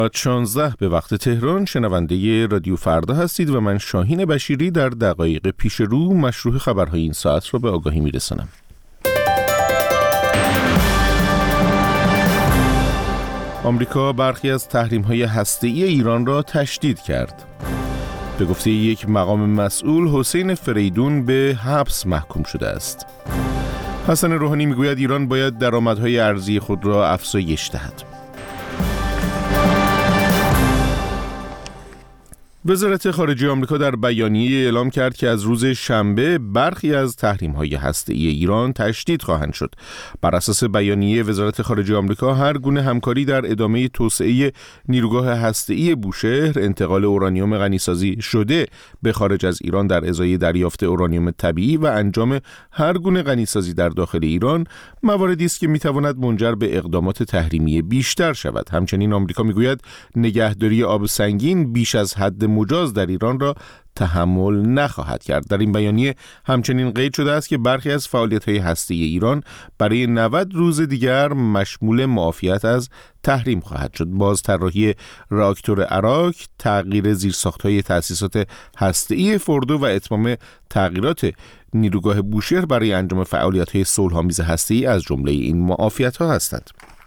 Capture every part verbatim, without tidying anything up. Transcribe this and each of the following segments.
چانزده به وقت تهران شنونده رادیو فردا هستید و من شاهین بشیری در دقایق پیش رو مشروع خبرهای این ساعت را به آگاهی میرسانم. آمریکا برخی از تحریم‌های هسته‌ای ایران را تشدید کرد. به گفته یک مقام مسئول، حسین فریدون به حبس محکوم شده است. حسن روحانی میگوید ایران باید درآمدهای ارزی خود را افزایش دهد. وزارت خارجه آمریکا در بیانیه اعلام کرد که از روز شنبه برخی از تحریم‌های هسته‌ای ایران تشدید خواهند شد. بر اساس بیانیه وزارت خارجه آمریکا، هر گونه همکاری در ادامه توسعه نیروگاه هسته‌ای بوشهر، انتقال اورانیوم غنیسازی شده به خارج از ایران در ازای دریافت اورانیوم طبیعی و انجام هر گونه غنیسازی در داخل ایران مواردی است که می‌تواند منجر به اقدامات تحریمی بیشتر شود. همچنین آمریکا می‌گوید نگهداری آب سنگین بیش از حد مجاز در ایران را تحمل نخواهد کرد. در این بیانیه همچنین قید شده است که برخی از فعالیت‌های هسته‌ای ایران برای نود روز دیگر مشمول معافیت از تحریم خواهد شد. باز طراحی راکتور عراق، تغییر زیرساخت‌های تأسیسات هسته‌ای فردو و اتمام تغییرات نیروگاه بوشهر برای انجام فعالیت‌های صلح‌آمیز هسته‌ای از جمله این معافیت‌ها هستند.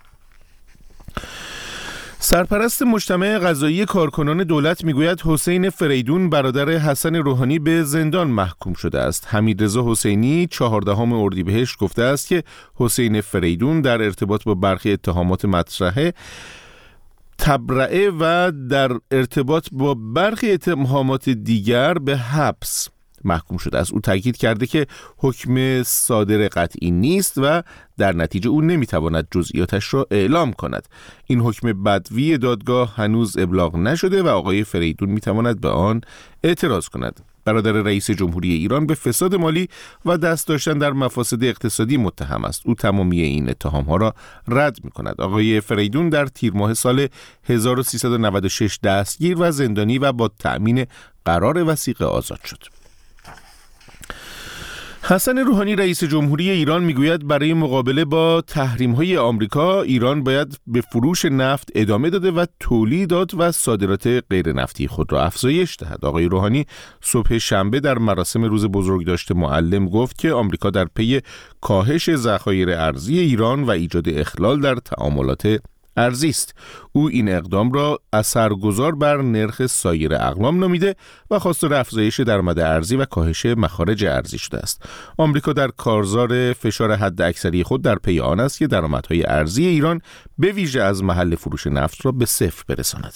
سرپرست مجتمع قضایی کارکنان دولت میگوید حسین فریدون برادر حسن روحانی به زندان محکوم شده است. حمیدرضا حسینی چهاردهم اردیبهشت گفته است که حسین فریدون در ارتباط با برخی اتهامات مطرحه تبرئه و در ارتباط با برخی اتهامات دیگر به حبس محکوم شده است. او تاکید کرده که حکم صادر قطعی نیست و در نتیجه او نمیتواند جزئیاتش را اعلام کند. این حکم بدوی دادگاه هنوز ابلاغ نشده و آقای فریدون میتواند به آن اعتراض کند. برادر رئیس جمهوری ایران به فساد مالی و دست داشتن در مفاسد اقتصادی متهم است. او تمامی این اتهام‌ها را رد می‌کند. آقای فریدون در تیر ماه سال هزار و سیصد و نود و شش دستگیر و زندانی و با تأمین قرار وثیقه آزاد شد. حسن روحانی رئیس جمهوری ایران میگوید برای مقابله با تحریم‌های آمریکا، ایران باید به فروش نفت ادامه داده و تولیدات و صادرات غیر نفتی خود را افزایش دهد. آقای روحانی صبح شنبه در مراسم روز بزرگداشت معلم گفت که آمریکا در پی کاهش ذخایر ارزی ایران و ایجاد اخلال در تعاملات ارزی است. او این اقدام را اثرگذار بر نرخ سایر اقلام نامیده و خواستار افزایش درآمد ارزی و کاهش مخارج ارزی شده است. آمریکا در کارزار فشار حداکثری خود در پی آن است که درآمدهای ارزی ایران به ویژه از محل فروش نفت را به صفر برساند.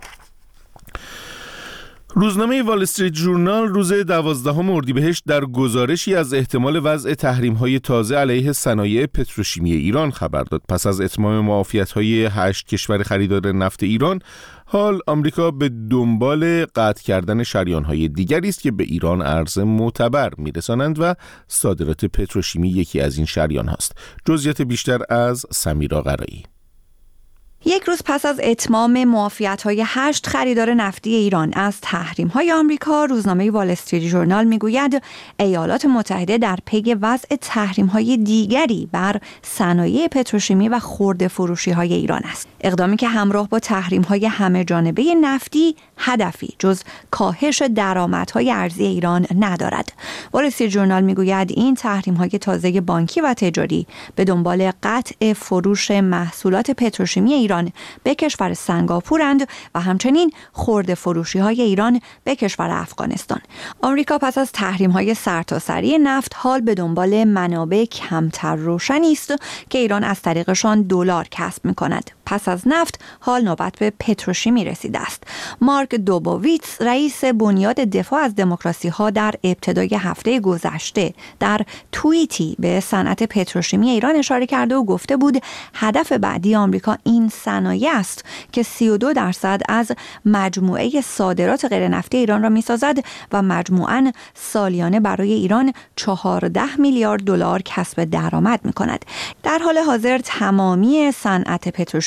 روزنامه وال استریت ژورنال روز دوازدهم اردیبهشت در گزارشی از احتمال وضع تحریم‌های تازه علیه صنایع پتروشیمی ایران خبر داد. پس از اتمام معافیت‌های هشت کشور خریدار نفت ایران، حال آمریکا به دنبال قطع کردن شریان‌های دیگری است که به ایران ارز معتبر می‌رسانند و صادرات پتروشیمی یکی از این شریان هاست. جزئیات بیشتر از سمیرا قرایی. یک روز پس از اتمام معافیت‌های هشت خریدار نفتی ایران از تحریم‌های آمریکا، روزنامه وال استریت ژورنال میگوید ایالات متحده در پی وضع تحریم‌های دیگری بر صنایع پتروشیمی و خرده فروشی‌های ایران است. اقدامی که همراه با تحریم‌های همه‌جانبه نفتی هدفی جز کاهش درآمدهای ارزی ایران ندارد. وال استریت ژورنال میگوید این تحریم‌های تازه بانکی و تجاری به دنبال قطع فروش محصولات پتروشیمی ایران به کشور سنگاپورند و همچنین خرده فروشی های ایران به کشور افغانستان. آمریکا پس از تحریم های سرتاسری نفت حال به دنبال منابع کمتر روشنی است که ایران از طریقشان دلار کسب می کند. پس از نفت حال نوبت به پتروشیمی رسیده است. مارک دوبوویتس رئیس بنیاد دفاع از دموکراسی ها در ابتدای هفته گذشته در توییتی به صنعت پتروشیمی ایران اشاره کرده و گفته بود هدف بعدی آمریکا این صنایع است که سی و دو درصد از مجموعه صادرات غیر نفتی ایران را می‌سازد و مجموعاً سالیانه برای ایران چهارده میلیارد دلار کسب درآمد می‌کند. در حال حاضر تمامی صنعت پتروشیمی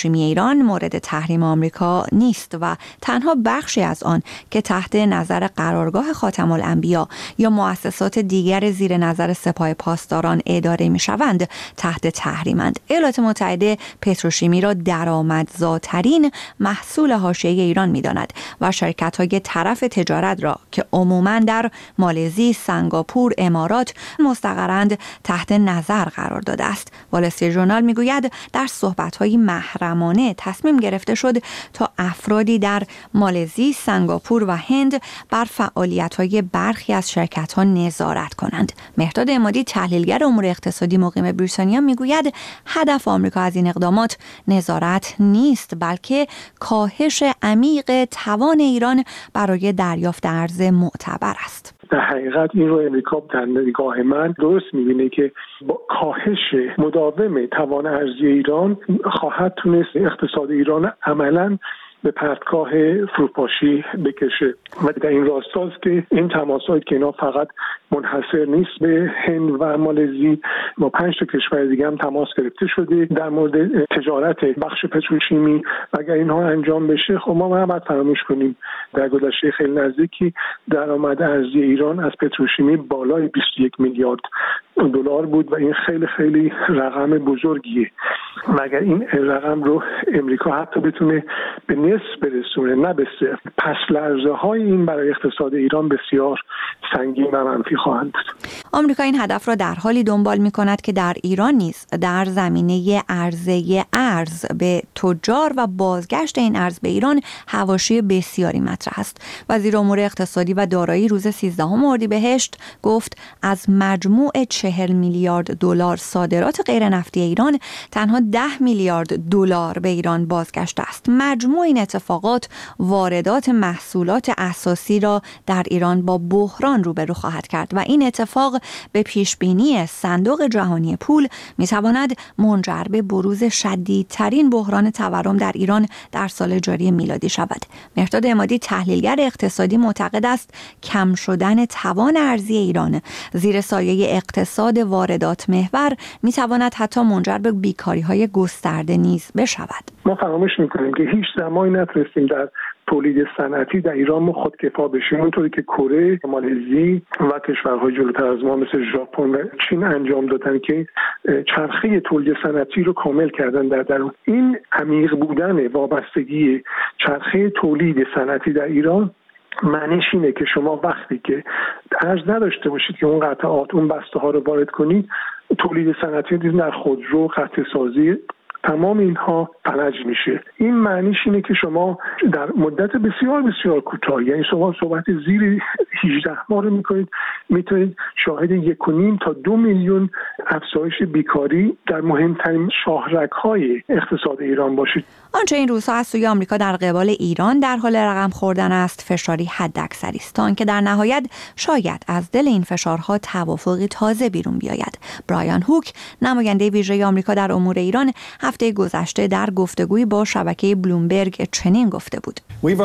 پتروشیمی ایران مورد تحریم آمریکا نیست و تنها بخشی از آن که تحت نظر قرارگاه خاتم الانبیا یا مؤسسات دیگر زیر نظر سپاه پاسداران اداره می‌شوند تحت تحریمند. ایالات متحده پتروشیمی را درآمدزاترین محصول حاشیه‌ای ایران می‌داند و شرکت‌های طرف تجارت را که عموماً در مالزی، سنگاپور، امارات مستقرند تحت نظر قرار داده است. وال استریت ژورنال میگوید در صحبت‌های محرمانه تصمیم گرفته شد تا افرادی در مالزی، سنگاپور و هند بر فعالیت‌های برخی از شرکت‌ها نظارت کنند. مهرداد عمادی تحلیلگر امور اقتصادی مقیم بریتانیا میگوید هدف آمریکا از این اقدامات نظارت نیست بلکه کاهش عمیق توان ایران برای دریافت ارز معتبر است. در حقیقت این رو امریکا در نگاه من درست می‌بینه که با کاهش مداوم توان ارزی ایران خواهد تونست اقتصاد ایران عملاً به پرتگاه فروپاشی بکشه و در این راستاست که این تماس‌های که اینا فقط منحصر نیست به هند و مالزی، با پنج تا کشور دیگه هم تماس گرفته شده در مورد تجارت بخش پتروشیمی و اگر اینها انجام بشه خب ما هم باید فراموش کنیم در گذشته خیلی نزدیکی درآمد ارزی ایران از پتروشیمی بالای بیست و یک میلیارد دلار بود و این خیلی خیلی رقم بزرگیه. مگر این رقم رو امریکا حتی بتونه به نصف برسونه نه به صفر، پس لرزه های این برای اقتصاد ایران بسیار سنگین و منفی خواهند بود. آمریکا این هدف را در حالی دنبال می کند که در ایران نیز در زمینه عرضه ارز به تجار و بازگشت این ارز به ایران حواشی بسیاری مطرح است. وزیر امور اقتصادی و دارایی روز سیزدهم اردیبهشت گفت از مجموع چهل میلیارد دلار صادرات غیر نفتی ایران تنها ده میلیارد دلار به ایران بازگشته است. مجموع این اتفاقات واردات محصولات اساسی را در ایران با بحران روبرو خواهد کرد و این اتفاق به پیشبینی صندوق جهانی پول میتواند منجر به بروز شدیدترین بحران تورم در ایران در سال جاری میلادی شود. مهرداد عمادی تحلیلگر اقتصادی معتقد است کم شدن توان ارزی ایران زیر سایه اقتصاد واردات محور میتواند حتی منجر به بیکاری‌های گسترده نیز بشود. ما فراموش میکنیم که هیچ زمانی نتونستیم در تولید صنعتی در ایران ما خودکفا بشیم، اونطوری که کره، مالزی و کشورهای جلوتر از ما مثل ژاپن و چین انجام دادن که چرخه تولید صنعتی رو کامل کردن در درون. این عمیق بودن وابستگی چرخه تولید صنعتی در ایران معنیش اینه که شما وقتی که ارز نداشته باشید که اون قطعات، اون بسته ها رو وارد کنید، تولید صنعتی در خودرو، قطع سازی، تمام اینها فلج میشه. این معنیش اینه که شما در مدت بسیار بسیار کوتاه، یعنی شما صحبت زیر هجده ماه رو میکنید، میتونید شاهد یک و نیم تا دو میلیون افزایش بیکاری در مهمترین شاهرگ‌های اقتصاد ایران باشید. آنچه این روزها از سوی آمریکا در قبال ایران در حال رقم خوردن است فشاری حداکثری است تا آنکه در نهایت شاید از دل این فشارها توافقی تازه بیرون بیاید. برایان هوک نماینده ویژه آمریکا در امور ایران هفته گذشته در گفتگویی با شبکه بلومبرگ چنین گفته بود: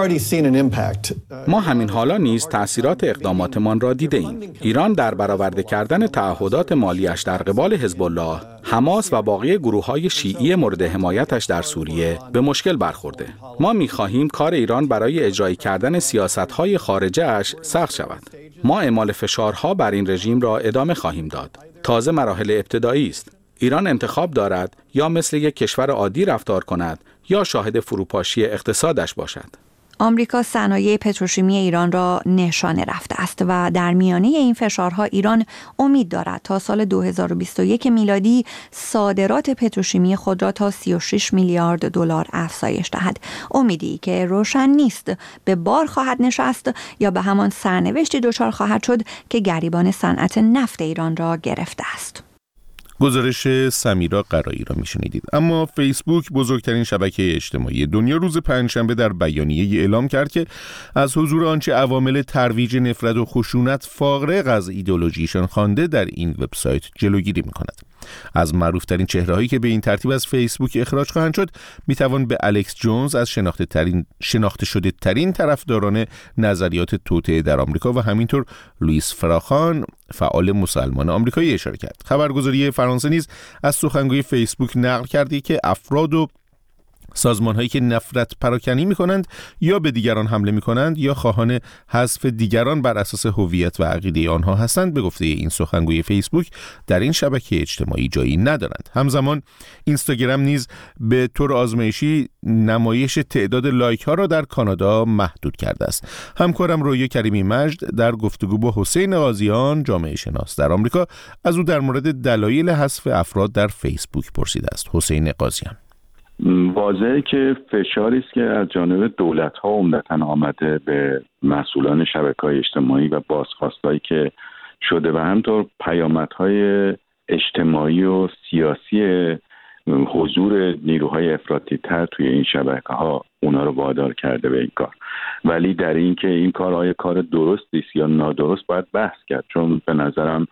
ما همین حالا نیز تأثیرات اقداماتمان را دیده ایم. ایران در برآورده کردن تعهدات مالیش در قبال حزب الله، حماس و باقی گروه‌های شیعی مورد حمایتش در سوریه به مشکل برخورده. ما می‌خواهیم کار ایران برای اجرای کردن سیاست‌های خارجه‌اش سخت شود. ما اعمال فشارها بر این رژیم را ادامه خواهیم داد. تازه مراحل ابتدایی است. ایران انتخاب دارد یا مثل یک کشور عادی رفتار کند یا شاهد فروپاشی اقتصادش باشد. آمریکا صنایع پتروشیمی ایران را نشانه رفته است و در میانه این فشارها ایران امید دارد تا سال دو هزار و بیست و یک میلادی صادرات پتروشیمی خود را تا سی و شش میلیارد دلار افزایش دهد. امیدی که روشن نیست به بار خواهد نشست یا به همان سرنوشتی دچار خواهد شد که گریبان صنعت نفت ایران را گرفته است. گزارش سمیرا قرایی را میشنیدید. اما فیسبوک، بزرگترین شبکه اجتماعی دنیا، روز پنجشنبه در بیانیه اعلام کرد که از حضور آنچه عوامل ترویج نفرت و خشونت فارغ از ایدئولوژیشان خوانده در این وبسایت جلوگیری میکند. از معروفترین چهره‌هایی که به این ترتیب از فیسبوک اخراج خواهند شد میتوان به الکس جونز از شناخته ترین شناخته شده ترین طرفداران نظریات توطئه در آمریکا و همینطور لوئیس فراخان، فعال مسلمان آمریکایی، اشاره کرد. خبرگزاری فرانسه نیز از سخنگوی فیسبوک نقل کرده که افراد و سازمان هایی که نفرت پراکنی می کنند یا به دیگران حمله می کنند یا خواهان حذف دیگران بر اساس هویت و عقیده آنها هستند، به گفته این سخنگوی فیسبوک، در این شبکه اجتماعی جایی ندارند. همزمان اینستاگرام نیز به طور آزمایشی نمایش تعداد لایک ها را در کانادا محدود کرده است. همکارم رویا کریمی مجد در گفتگو با حسین قاضیان، جامعه شناس در آمریکا، از او در مورد دلایل حذف افراد در فیسبوک پرسیده است. حسین قاضیان: واضحه که فشاری است که از جانب دولت‌ها عمدتاً آمده به مسئولان شبکه‌های اجتماعی و بازخواستایی که شده و همطور پیامدهای اجتماعی و سیاسی حضور نیروهای افراطی‌تر توی این شبکه‌ها اونا رو وادار کرده به این کار. ولی در این که این کار آیا کار درستی است یا نادرست باید بحث کرد، چون به نظرم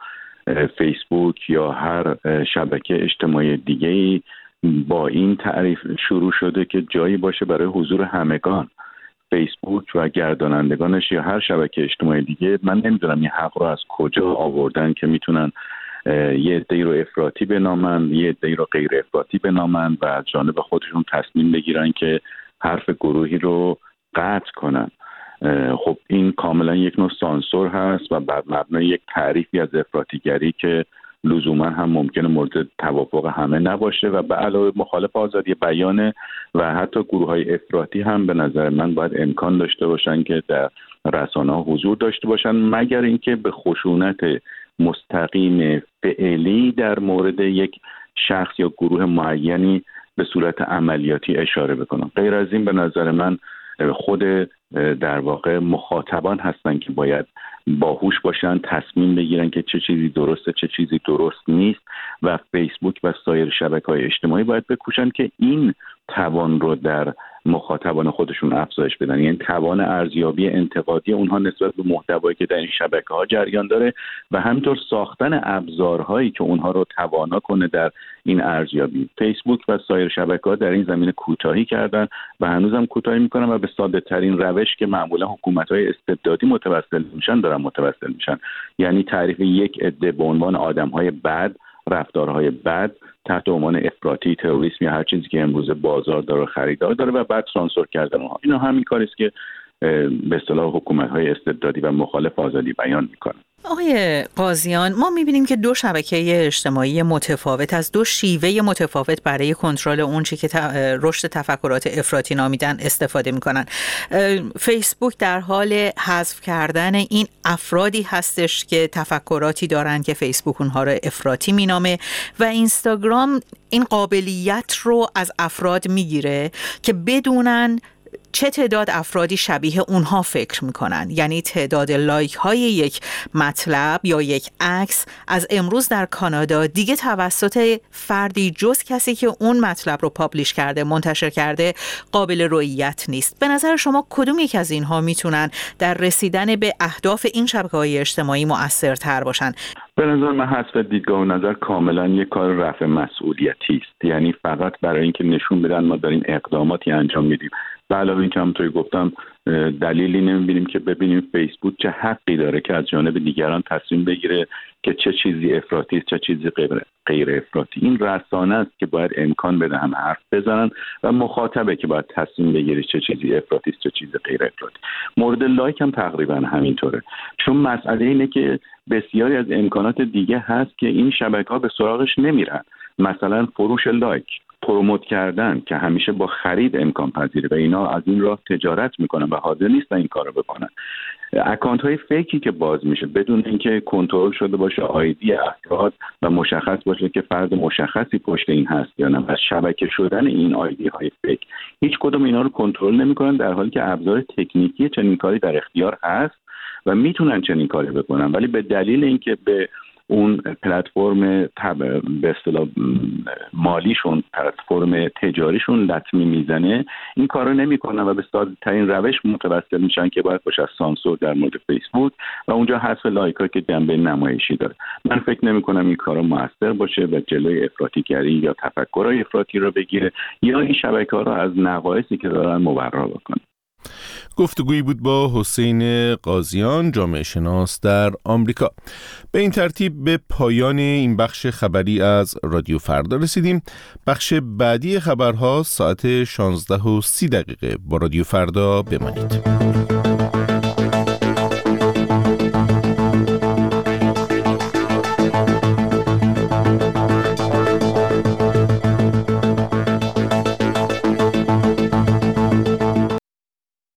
فیسبوک یا هر شبکه اجتماعی دیگه‌ای با این تعریف شروع شده که جایی باشه برای حضور همگان. فیسبوک و گردانندگانش یا هر شبکه اجتماعی دیگه، من نمیدونم این حق رو از کجا آوردن که میتونن یه عده‌ای رو افراطی بنامن، یه عده‌ای رو غیر افراطی بنامن و از جانب خودشون تصمیم بگیرن که حرف گروهی رو قطع کنن. خب این کاملا یک نوع سانسور هست و بر مبنای یک تعریفی از افراطیگری که لزوما هم ممکنه مورد توافق همه نباشه و به علاوه مخالف آزادی بیان و حتی گروه‌های افراطی هم به نظر من باید امکان داشته باشن که در رسانه‌ها حضور داشته باشن، مگر اینکه به خشونت مستقیم فعلی در مورد یک شخص یا گروه معینی به صورت عملیاتی اشاره بکنن. غیر از این به نظر من خود در واقع مخاطبان هستن که باید باهوش باشن، تصمیم بگیرن که چه چیزی درسته چه چیزی درست نیست و فیسبوک و سایر شبکه‌های اجتماعی باید بکوشن که این توان رو در مخاطبان خودشون افزایش بدن، یعنی توان ارزیابی انتقادی اونها نسبت به محتوایی که در این شبکه‌ها جریان داره و همینطور ساختن ابزارهایی که اونها رو توانا کنه در این ارزیابی. فیسبوک و سایر شبکه‌ها در این زمینه کوتاهی کردن و هنوزم کوتاهی میکنن و به ساده‌ترین روش که معمولا حکومت‌های استبدادی متوسل میشن دارن متوسل میشن، یعنی تعریف یک عده به عنوان آدم‌های بد، رفتارهای بد تحت عنوان افراطی، تروریسم یا هر چیزی که امروز بازار داره خریدار داره و بعد سانسور کردن اونها. اینا همین کاری است که به اصطلاح حکومت‌های استبدادی و مخالف آزادی بیان میکنن. آقای قاضیان، ما می‌بینیم که دو شبکه اجتماعی متفاوت از دو شیوه متفاوت برای کنترل اون چی که رشد تفکرات افراطی نامیدن استفاده می‌کنن. فیسبوک در حال حذف کردن این افرادی هستش که تفکراتی دارن که فیسبوک اونها رو افراطی مینامه و اینستاگرام این قابلیت رو از افراد میگیره که بدونن چه تعداد افرادی شبیه اونها فکر میکنن، یعنی تعداد لایک های یک مطلب یا یک عکس از امروز در کانادا دیگه توسط فردی جز کسی که اون مطلب رو پابلیش کرده، منتشر کرده، قابل رؤیت نیست. به نظر شما کدوم یک از اینها میتونن در رسیدن به اهداف این شبکه‌های اجتماعی مؤثرتر باشن؟ به نظر من حسب دیدگاه و نظر کاملا یک کار رفع مسئولیتی است، یعنی فقط برای اینکه نشون بدن ما داریم اقداماتی انجام میدیم. به علاوه اینکه همونطوری گفتم دلیلی نمیبینیم که ببینیم فیسبوک چه حقی داره که از جانب دیگران تصمیم بگیره که چه چیزی افراطی است چه چیزی غیر غیر افراطی. این رسانه است که باید امکان بده هم حرف بزنن و مخاطبه که باید تصمیم بگیره چه چیزی افراطی است چه چیزی غیر افراطی. مورد لایک هم تقریبا همینطوره، چون مسئله اینه که بسیاری از امکانات دیگه هست که این شبکه‌ها به سراغش نمیرن، مثلا فروش لایک، پروموت کردن که همیشه با خرید امکان پذیره و اینا از این راه تجارت میکنن و حاضر نیستن این کارو بکنن. اکانت های فیکی که باز میشه بدون اینکه کنترل شده باشه آیدی افراد و مشخص باشه که فرد مشخصی پشت این هست یا نه، و شبکه شدن این آیدی های فیک، هیچ کدوم اینا رو کنترل نمیکنن، در حالی که ابزار تکنیکی چنین کاری در اختیار هست و میتونن چنین کاری بکنن، ولی به دلیل اینکه به اون پلتفرم به اصطلاح مالیشون، پلتفرم تجاریشون لطمه میزنه، این کارو نمیکنن و به ساده‌ترین روش متوسل میشن که باید باشه از سانسور در مورد فیسبوک و اونجا حذف لایک‌ها که جنبه نمایشی داره. من فکر نمی‌کنم این کارا موثر باشه و جلوی افراطیگری یا تفکرهای افراطی رو بگیره یا این شبکه‌ها رو از نقایصی که دارن مبرا بکنه. گفتگویی بود با حسین قاضیان، جامعه شناس در آمریکا. به این ترتیب به پایان این بخش خبری از رادیو فردا رسیدیم. بخش بعدی خبرها ساعت شانزده و سی دقیقه. با رادیو فردا بمانید.